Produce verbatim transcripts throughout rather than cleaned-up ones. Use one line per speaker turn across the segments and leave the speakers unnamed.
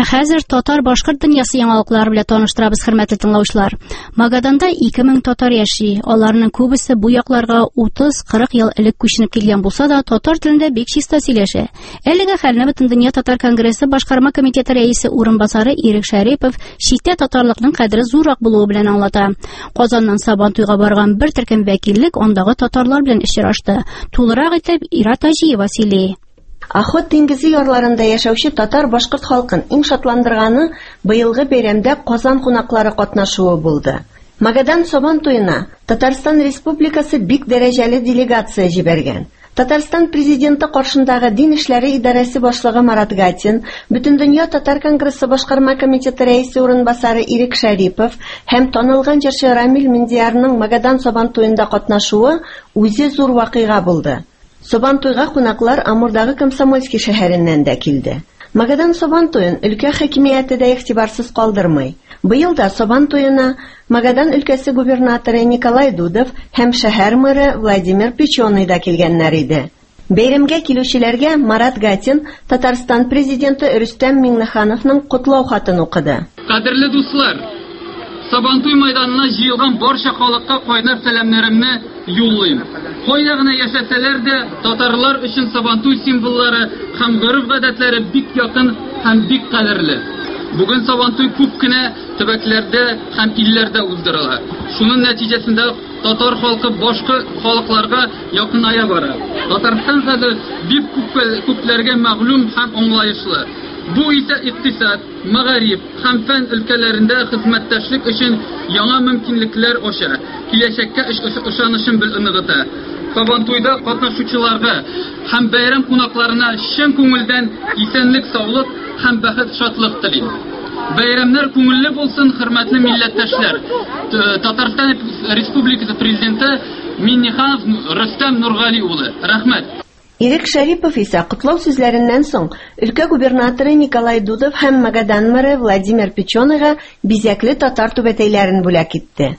хәзер татар-башкорт дөньясы яңалыклары белән таныштырабыз, хөрмәтле тыңлаучылар. Магаданда ике мең татар яши. Аларның күбесе бу якларга утыз-кырык ел элек күченеп килгән булса да, татар телендә бик чиста сөйләшә. Әлеге хәлне бөтен дөнья татар конгрессы башкарма комитеты рәисе урынбасары Ирек Шәрипов читтә татарлыкның кадере зуррак булуы белән аңлата. Казаннан Сабантуйга барган бер төркем вәкиллек андагы татарлар белән очрашты. Тулырак итеп Ира Таҗиева сөйли.
Охот диңгезе ярларында яшәүче татар-башкорт халкын иң шатландырганы быелгы бәйрәмдә Казан кунаклары катнашуы булды. Магадан Сабантуена Татарстан Республикасы бик дәрәҗәле делегация җибәргән. Татарстан президенты каршындагы дин эшләре идарәсе башлыгы Марат Гатин, Бөтендөнья татар конгрессы башкарма комитеты рәисе урынбасары Ирек Шәрипов һәм танылган җырчы Рамил Миндиярның Магадан Сабантуенда катнашуы үзе зур вакыйга булды. Сабантуйга кунаклар Амурдагы Комсомольский шәһәреннән дә килде. Магадан Сабантуен өлкә хакимияте дә игътибарсыз калдырмый. Быел да Сабантуена Магадан өлкәсе губернаторы Николай Дудов һәм шәһәр мэры Владимир Печеный да килгәннәр иде. Бәйрәмгә килүчеләргә Марат Гатин Татарстан президенты Рөстәм Миңнехановның котлау хатын укыды.
Кадерле дуслар, Сабантуй мәйданына җыелган барча халыкка кайнар сәламнәремне юллыйм. Кайда гына яшәсәләр дә, татарлар өчен Сабантуй символлары һәм гореф-гадәтләре бик якын һәм бик кадерле. Бүген Сабантуй күп кенә төбәкләрдә һәм илләрдә уздырыла. Шуның нәтиҗәсендә татар халкы башка халыкларга якыная бара. Татарстан хәзер бик күпләргә мәгълүм һәм аңлаешлы. Бу исә икътисад, мәгариф һәм фән өлкәләрендә хезмәттәшлек өчен яңа мөмкинлекләр ача. Киләчәккә ышанычын ныгыта. Сабантуйда катнашучыларга һәм бәйрәм кунакларына чын күңелдән исәнлек, саулык һәм бәхет, шатлык телим. Бәйрәмнәр күңелле булсын, хөрмәтле милләттәшләр. Татарстан Республикасы президенты Миңнеханов Рөстәм Нургали улы. Рәхмәт.
Ирек Шәрипов исә котлау сүзләреннән соң өлкә губернаторы Николай Дудов һәм Магадан мэры Владимир Печеныйга бизәкле татар түбәтәйләрен бүләк итте.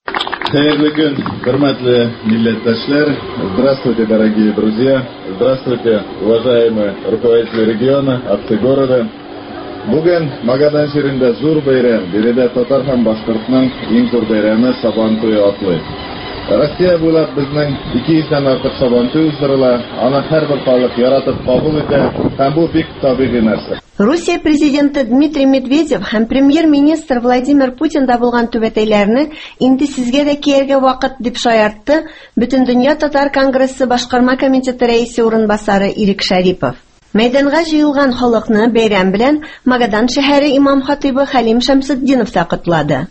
Хәерле көн, хөрмәтле милләттәшләр. Здравствуйте, дорогие друзья. Здравствуйте, уважаемые руководители региона, отцы города. Бүген Магадан җирендә зур бәйрәм, биредә татар һәм башкортның иң зур бәйрәме Сабантуй атлый. Россия буйлап безнең ике йөздән артык Сабантуй уздырыла, аны һәрбер халык яратып кабул итә, һәм бу бик табигый нәрсә.
Русия президенты Дмитрий Медведев һәм премьер-министр Владимир Путин да булган түбәтәйләрне инде сезгә дә кияргә вакыт дип шаяртты Бөтендөнья татар конгрессы башкарма комитеты рәисе урынбасары Ирек Шәрипов. Мәйданга җыелган халыкны бәйрәм белән Магадан шәһәре имам-хатибы Хәлим Шәмсетдинов та котлады.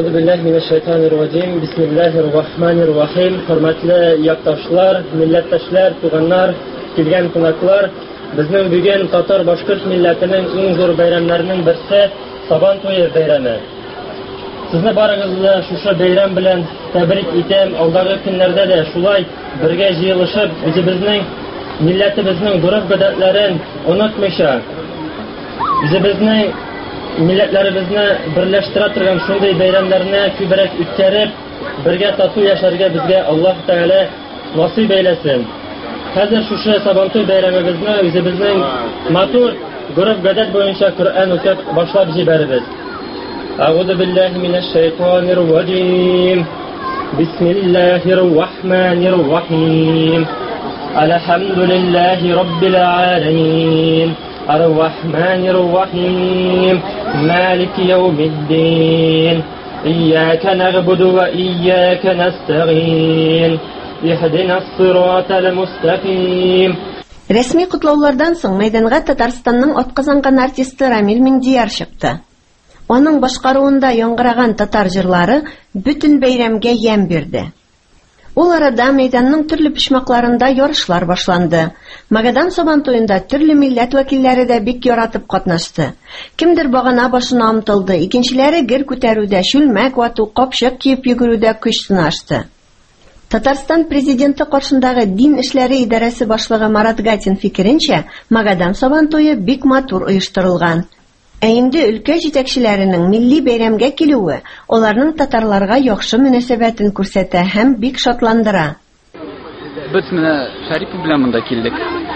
Бисмиллаһир-рахманир-рахим. Хөрмәтле якташлар, милләттәшләр, туганнар, килгән кунаклар, безнең бүген татар-башкорт милләтенең иң зур бәйрәмнәренең берсе Сабантуй бәйрәме. Сезне барыгызны шушы бәйрәм белән тәбрик итәм. Алдагы көннәрдә дә шулай бергә җыелышып, үзебезнең милләтебезнең гореф-гадәтләрен онытмыйча, үзебезнең милләтләребезне берләштерә торган шундый бәйрәмнәрне күбрәк үткәреп, бергә тату яшәргә безгә Аллаһ Тәгалә насыйп әйләсен. Хәзер шушы Сабантуй бәйрәмебезне үзебезнең матур гореф-гадәт буенча Коръән укып башлап җибәрбез. Аъузу биллаһи минәш шәйтанир раҗим. Бисмиллаһир-рахманир рахим. Алхамдулиллаһи раббил аламин. Ар-рахманир рахим. Малики яумиддин. Iyyaaka na'budu wa iyyaaka nasta'in. Ihdinas siratal mustaqim.
Рәсми котлаулардан соң мәйданга Татарстанның атказанган артисты Рамил Миндияр чыкты. Аның башкаруында яңгыраган татар җырлары бөтен бәйрәмгә ям бирде. Ул арада мәйданның төрле почмакларында ярышлар башланды. Магадан Сабантуенда төрле милләт вәкилләре дә бик яратып катнашты. Кемдер багана башына омтылды, икенчеләре гер күтәрүдә, шүлмәк вату, капчык киеп йөгерүдә көч сынашты. Татарстан президенты каршындагы дин эшләре идарәсе башлыгы Марат Гатин фикеренчә, Магадан Сабантуе бик матур оештырылган. Ә инде өлкә җитәкчеләренең милли бәйрәмгә килүе аларның татарларга яхшы мөнәсәбәтен күрсәтә һәм бик шатландыра.
Без менә Шәрипов белән монда килдек.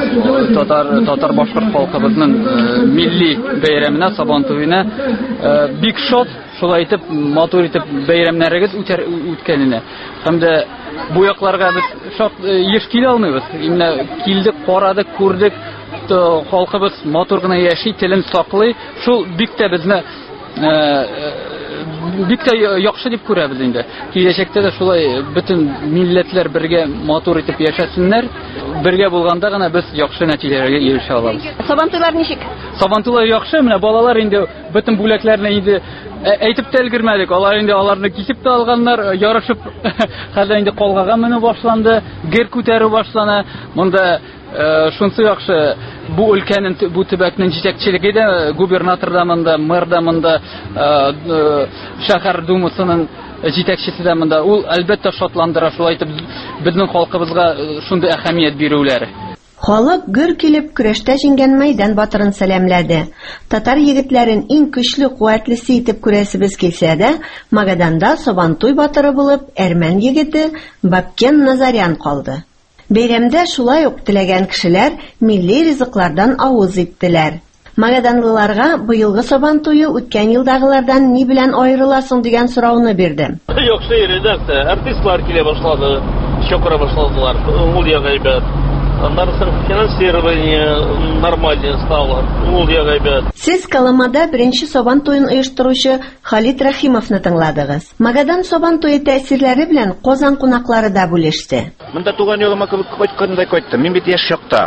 татар татар башкорт халкыбызның милли бәйрәменә, Сабантуена бик шат, шулай итеп матур итеп бәйрәмнәрегез үткәненә. Һәм дә бу якларга без шат еш килә алмыйбыз. Именно килдек, карадык, күрдек, халкыбыз матур гына яши, телен саклый. Шул бик тә безне бик тә яхшы дип күрәбез инде. Киләчәктә дә шулай бөтен милләтләр бергә матур итеп яшәсеннәр. Бергә булганда гына без яхшы нәтиҗәләргә ирешә алабыз.
Сабантуйлар ничек?
Сабантуйлар яхшы, менә балалар инде бөтен бүләкләрне инде әйтеп тә өлгермәдек. Алар инде аларны кисеп тә алганнар, ярышып, хәзер инде калгага менә башланды, гер күтәрү башлана. Монда шунсы яхшы, бу өлкәнең, бу төбәкнең җитәкчелеге дә, губернатор да монда, мэр да монда, шәһәр думасының җитәкчесе дә монда. Ул әлбәттә шатландыра, шулай итеп безнең халкыбызга шундый әһәмият бирүләре.
Халык гөр килеп көрәштә җиңгән мәйдан батырын сәламләде. Татар егетләрен иң көчле, куәтлесе итеп күрәсебез килсә дә, Магаданда Сабантуй батыры булып әрмән егете Бабкен Назарян калды. Бәйрәмдә шулай ук теләгән кешеләр милли ризыклардан авыз иттеләр. Магаданлыларга быелгы Сабантуе үткән елдагылардан ни белән аерыласың дигән сорауны бирдем.
Яхшы иредәктә, артистлар килә башлады, чакыра башладылар. Ул ягайбәт. Аннарсын финансирование нормально стало. Ул ягайбәт.
Сез Каламада беренче Сабантуен оештыручы Халит Рахимовны тыңладыгыз. Магадан Сабантуе тәэсирләре белән Казан кунаклары да бүлеште.
Монда туган елыма кайткандай кайттым. Мин бит яшь чакта.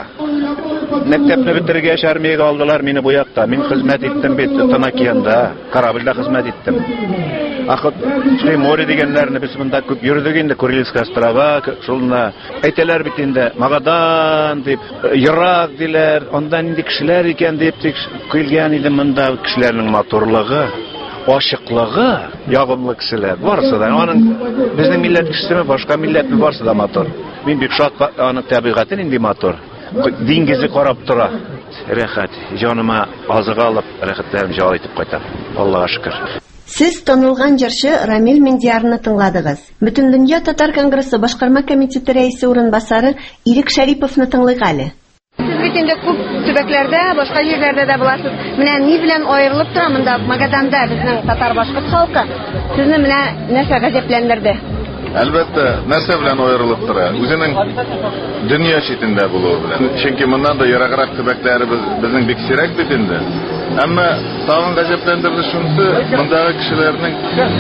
Мәктәпне бетергәч армиягә алдылар мине бу якта. Мин хезмәт иттем бит Танакиянда, корабльдә хезмәт иттем. Ахыт море дигәннәрне без монда күп йөрдек инде, Курильская острова, шулна. Әйтәләр бит инде Магадан дип, Ирак диләр, анда инде кешеләр икән дип тик килгән иде монда кешеләрнең матурлыгы, ашыклыгы, ягымлы кешеләр. Барысы да аның безнең милләт кешесе, башка милләтне барысы да матур. Мин бик шат аның табигатын инде матур. Диңгезе карап тора. Рәхәт, җаныма азык алып, рәхәтләрем җал итеп кайтам. Аллага шөкер.
Сез танылган җырчы Рамил Миндиярны тыңладыгыз. Бөтендөнья татар конгрессы башкарма комитеты рәисе урынбасары Ирек Шәриповны тыңлыйк әле.
Сез бит инде күп төбәкләрдә, башка җирләрдә дә буласыз. Менә ни белән аерылып тора монда Магаданда безнең татар башкорт халкы? Сезне менә нәрсә гаҗәпләндерде?
Әлбәттә, нәрсә белән аерылып тора? Үзенең дөнья читендә булуы белән. Чөнки моннан да ераграк төбәкләре безнең бик сирәк бит инде. Әмма тагын гаҗәпләндерде шунысы, мондагы кешеләрнең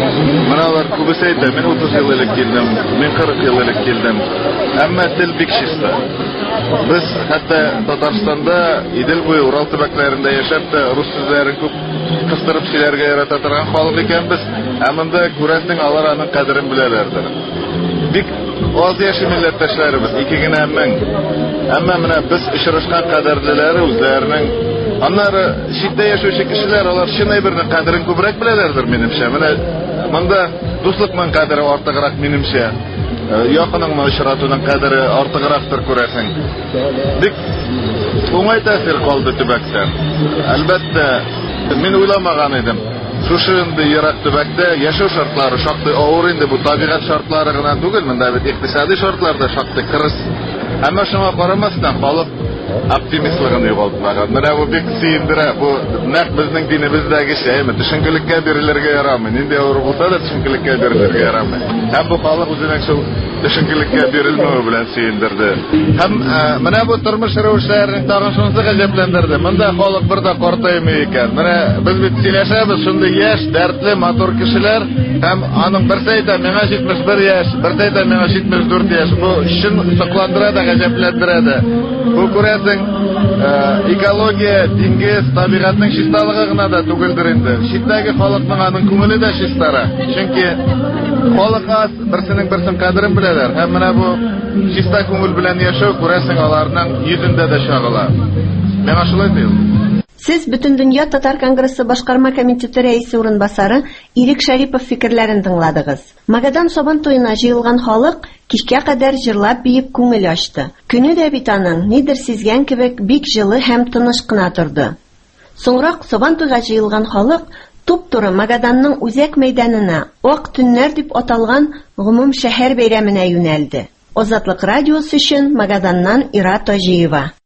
моналар күбесе әйтә, мин утыз ел элек килдем, мин кырык ел элек килдем. Әмма тел бик чиста. Без хәтта Татарстанда Идел буе Урал төбәкләрендә яшәп тә рус сүзләрен күп кыстырып сөйләргә ярата торган халык икәнбез. Ә монда күрәсең алар аның кадерен беләләрдер. Бик аз яши милләттәшләребез, ике генә мең. Әмма менә без очрашкан кадерлеләре үзләренең аннары читтә яшәүче кешеләр, алар чын әйбернең кадерен күбрәк беләләрдер минемчә. Менә монда дуслыкның кадере артыграк минемчә. Якыныңны очратуның кадере артыграктыр күрәсең. Бик уңай тәэсир калды төбәктән. Әлбәттә, мин уйламаган идем. Шушындай ерак төбәктә яшәү шартлары шактый авыр инде, бу табигать шартлары гына түгел, монда бит икътисади шартлар да шактый кырыс. Әмма шуңа карамастан халык оптимистлыгын югалтмаган. Менә бу бик сөендерә. Бу нәкъ безнең динебездәге шәйме, төшенкелеккә бирелергә ярамый. Нинди авыр булса да төшенкелеккә бирелергә ярамый. Һәм бу халык үзенең шул төшенкелеккә бирелмәү белән сөендерде. Һәм менә бу тормыш рәвешләрен тагын шунысы гаҗәпләндерде. Монда халык бер дә картаймый икән. Менә без бит сөйләшәбез, шундый яшь, дәртле, матур кешеләр, һәм аның берсе әйтә, миңа җитмеш бер яшь, берсе әйтә, миңа җитмеш дүрт яшь. Бу чын сокландыра да, гаҗәпләндерә дә. Бу күрәсең, экология, диңгез, табигатьнең чисталыгы гына да түгелдер инде. Читтәге халыкның аның күңеле дә чистара. Чөнки халык аз, берсенең берсен кадерен беләләр. Һәм менә бу чиста күңел белән яшәү күрәсең аларның йөзендә дә чагыла. Миңа шулай тоела.
Сез Бөтендөнья татар конгрессы башкарма комитеты рәисе урынбасары Ирек Шәрипов фикерләрен тыңладыгыз. Магадан Сабантуена җыелган халык кичкә кадәр җырлап биеп күңел ачты. Көне дә бит аның нидер сизгән кебек бик җылы һәм тыныч кына торды. Соңрак Сабантуйга җыелган халык туп-туры Магаданның үзәк мәйданына, Ак төннәр дип аталган гомум шәһәр бәйрәменә юнәлде. Азатлык радиосы өчен Магаданнан Ира Таҗиева.